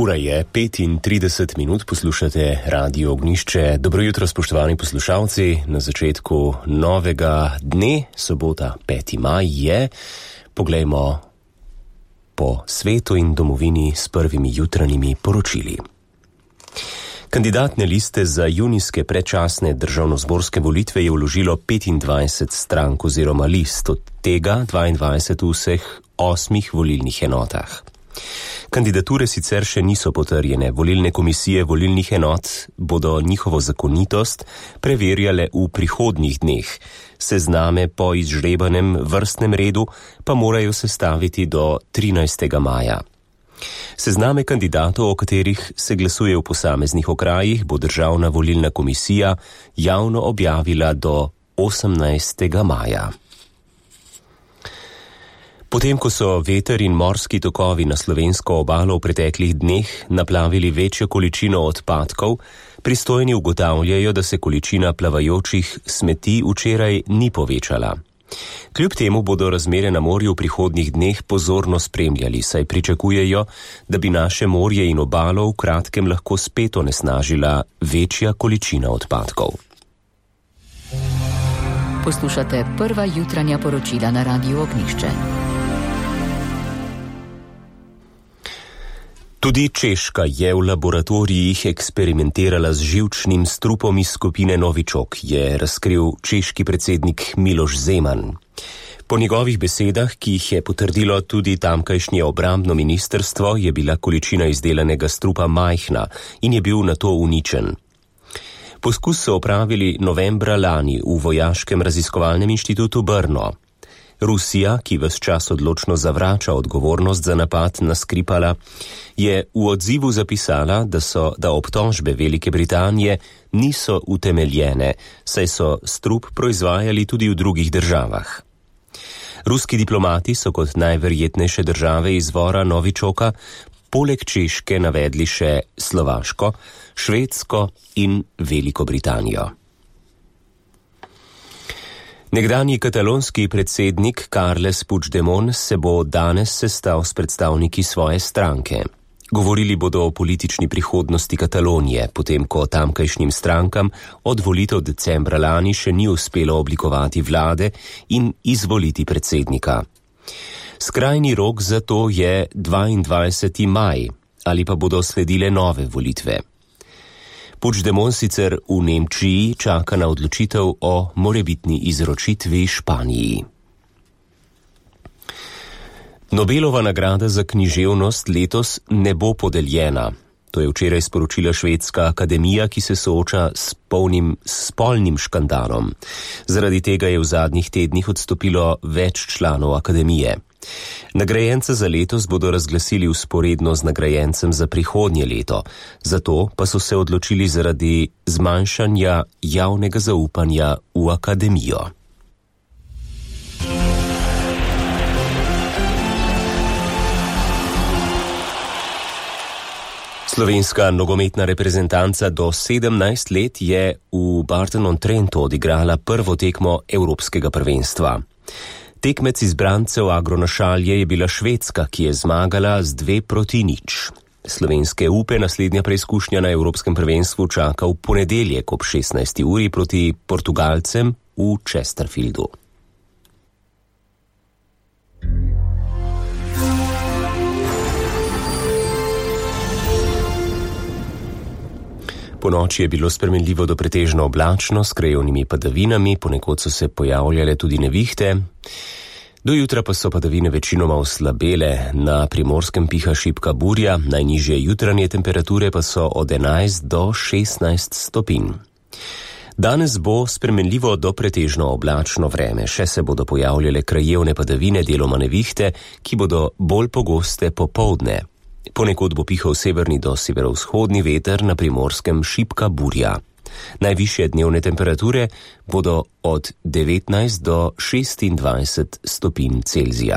Ura je 35 minut, poslušate Radio Ognjišče. Dobro jutro, spoštovani poslušalci. Na začetku novega dne, sobota 5. maj je. Poglejmo po svetu in domovini s prvimi jutranjimi poročili. Kandidatne liste za junijske predčasne državnozborske volitve je vložilo 25 strank oziroma list, od tega 22 v vseh 8 volilnih enotah. Kandidature sicer še niso potrjene, volilne komisije volilnih enot bodo njihovo zakonitost preverjale v prihodnjih dneh. Sezname po izžrebanem vrstnem redu pa morajo sestaviti do 13. maja. Sezname kandidatov, o katerih se glasuje v posameznih okrajih, bo Državna volilna komisija javno objavila do 18. maja. Potem, ko so veter in morski tokovi na slovensko obalo v preteklih dneh naplavili večjo količino odpadkov, pristojni ugotavljajo, da se količina plavajočih smeti včeraj ni povečala. Kljub temu bodo razmere na morju v prihodnjih dneh pozorno spremljali, saj pričakujejo, da bi naše morje in obalo v kratkem lahko spet onesnažila večja količina odpadkov. Poslušate prva jutranja poročila na Radiu Ognjišče. Tudi Češka je v laboratorijih eksperimentirala z živčnim strupom iz skupine Novičok, je razkril češki predsednik Miloš Zeman. Po njegovih besedah, ki jih je potrdilo tudi tamkajšnje obrambno ministrstvo, je bila količina izdelanega strupa majhna in je bil nato uničen. Poskus so opravili novembra lani v Vojaškem raziskovalnem inštitutu Brno. Rusija, ki ves čas odločno zavrača odgovornost za napad na Skripala, je v odzivu zapisala, da obtožbe Velike Britanije niso utemeljene, saj so strup proizvajali tudi v drugih državah. Ruski diplomati so kot najverjetnejše države izvora Novičoka poleg Češke navedli še Slovaško, Švedsko in Veliko Britanijo. Nekdanji katalonski predsednik Carles Puigdemont se bo danes sestal s predstavniki svoje stranke. Govorili bodo o politični prihodnosti Katalonije, potem ko tamkajšnjim strankam od volitev decembra lani še ni uspelo oblikovati vlade in izvoliti predsednika. Skrajni rok za to je 22. maj, ali pa bodo sledile nove volitve. Puigdemont sicer v Nemčiji čaka na odločitev o morebitni izročitvi Španiji. Nobelova nagrada za književnost letos ne bo podeljena. To je včeraj sporočila Švedska akademija, ki se sooča s spolnim škandalom. Zaradi tega je v zadnjih tednih odstopilo več članov akademije. Nagrajenca za letos bodo razglasili vzporedno z nagrajencem za prihodnje leto, zato pa so se odločili zaradi zmanjšanja javnega zaupanja v akademijo. Slovenska nogometna reprezentanca do 17 let je v Barton-on-Trentu odigrala prvo tekmo Evropskega prvenstva. Tekmec izbrancev Agronašalje je bila Švedska, ki je zmagala z 2-0. Slovenske upe naslednja preizkušnja na Evropskem prvenstvu čaka v ponedeljek ob 16. uri proti Portugalcem v Chesterfieldu. Ponoči je bilo spremenljivo do pretežno oblačno s krajevnimi padavinami, ponekod so se pojavljale tudi nevihte. Do jutra pa so padavine večinoma oslabele, na Primorskem piha šibka burja, najnižje jutranje temperature pa so od 11 do 16 stopinj. Danes bo spremenljivo do pretežno oblačno vreme, še se bodo pojavljale krajevne padavine, deloma nevihte, ki bodo bolj pogoste popoldne. Ponekod bo pihal severni do severovzhodni veter, na Primorskem šibka burja. Najvišje dnevne temperature bodo od 19 do 26 stopinj Celzija.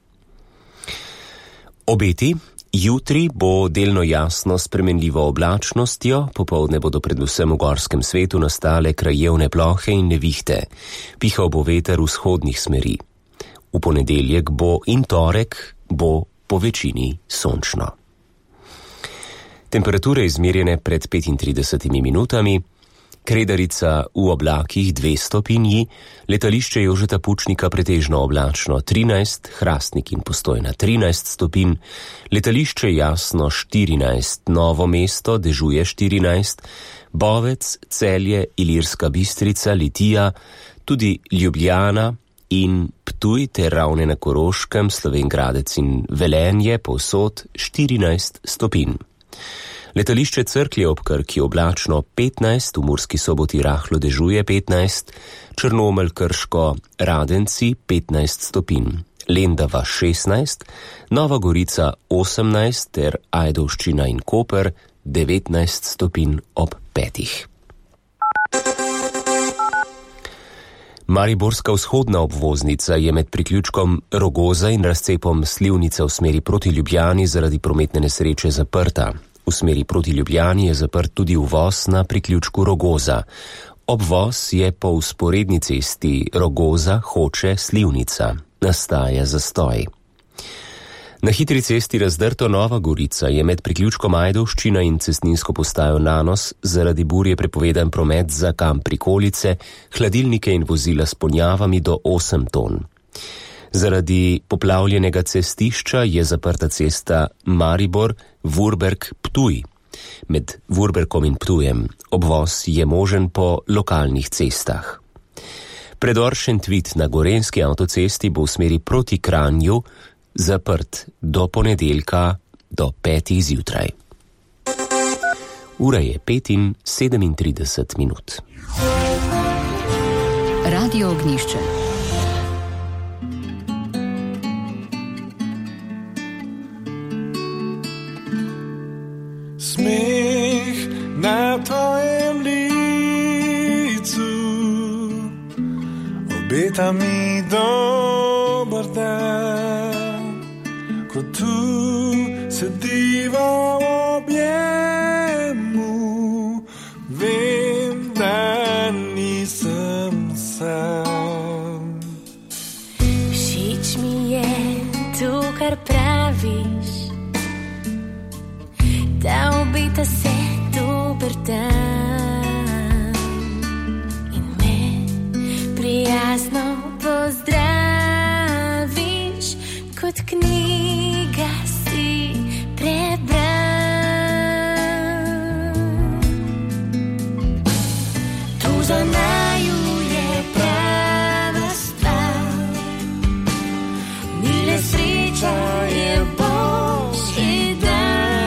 Obeti: jutri bo delno jasno s spremenljivo oblačnostjo, popoldne bodo predvsem v gorskem svetu nastale krajevne plohe in nevihte. Pihal bo veter vzhodnih smeri. V ponedeljek bo in torek bo po večini sončno. Temperature izmerjene pred 35 minutami, Kredarica v oblakih 2 stopinji, letališče Jožeta Pučnika pretežno oblačno 13, Hrastnik in Postojna 13 stopinj, letališče Jasno 14, Novo mesto dežuje 14, Bovec, Celje, Ilirska Bistrica, Litija, tudi Ljubljana in Ptuj ter Ravne na Koroškem, Slovenj Gradec in Velenje povsod 14 stopinj. Letališče Cerklje ob Krki oblačno 15, v Murski Soboti rahlo dežuje 15, Črnomelj, Krško, Radenci 15 stopinj, Lendava 16, Nova Gorica 18 ter Ajdovščina in Koper 19 stopinj ob 5. Mariborska vzhodna obvoznica je med priključkom Rogoza in razcepom Slivnica v smeri proti Ljubljani zaradi prometne nesreče zaprta. V smeri proti Ljubljani je zaprt tudi uvoz na priključku Rogoza. Obvoz je po vzporedni cesti Rogoza, Hoče, Slivnica. Nastaja zastoj. Na hitri cesti Razdrto Nova Gorica je med priključkom Ajdovščina in cestninsko postajo Nanos zaradi burje prepovedan promet za kamp Prikolice, hladilnike in vozila s ponjavami do 8 ton. Zaradi poplavljenega cestišča je zaprta cesta Maribor-Vurberg-Ptuj. Med Vurberkom in Ptujem obvoz je možen po lokalnih cestah. Predor Šentvit na Gorenjski avtocesti bo v smeri proti Kranju zaprt do ponedeljka do 5. zjutraj. Ura je 5:37 minut. Radio Ognjišče. Smeh na tvojem licu obeta mi dober dan, ko tu sediva v objemu, vem, da nisem sam. Všeč mi je to, kar praviš, da obeta se dober dan in me prijazno pozdraviš, kot knjiga si prebral. Tu za naju je prava stvar, ni le sreča, je božji dan.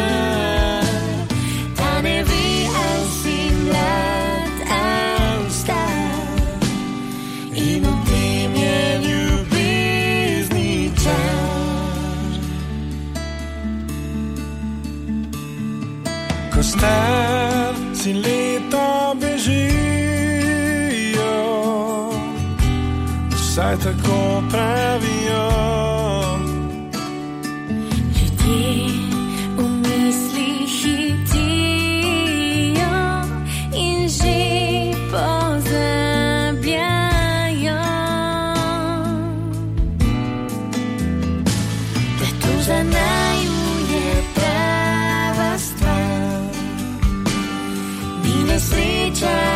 Star si leta bežijo, vsaj tako pravijo. Ljudje v mislih hitijo in že pozabljajo, da tu za naju je prava stvar. Sreća